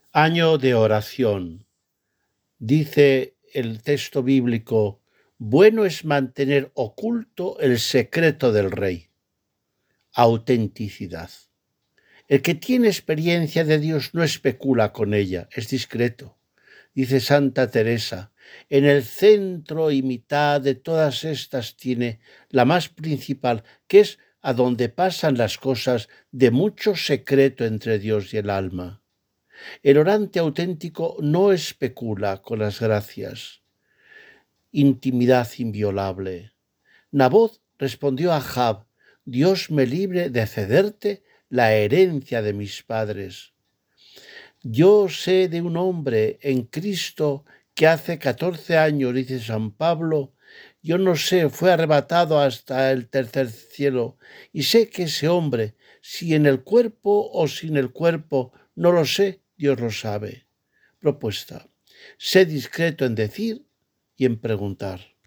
Año de oración. Dice el texto bíblico: bueno es mantener oculto el secreto del rey. Autenticidad. El que tiene experiencia de Dios no especula con ella, es discreto. Dice Santa Teresa: en el centro y mitad de todas estas tiene la más principal, que es a donde pasan las cosas de mucho secreto entre Dios y el alma. El orante auténtico no especula con las gracias. Intimidad inviolable. Naboth respondió a Ahab: Dios me libre de cederte la herencia de mis padres. Yo sé de un hombre en Cristo que hace 14 años, dice San Pablo, yo no sé, fue arrebatado hasta el tercer cielo, y sé que ese hombre, si en el cuerpo o sin el cuerpo, no lo sé, Dios lo sabe. Propuesta: sé discreto en decir y en preguntar.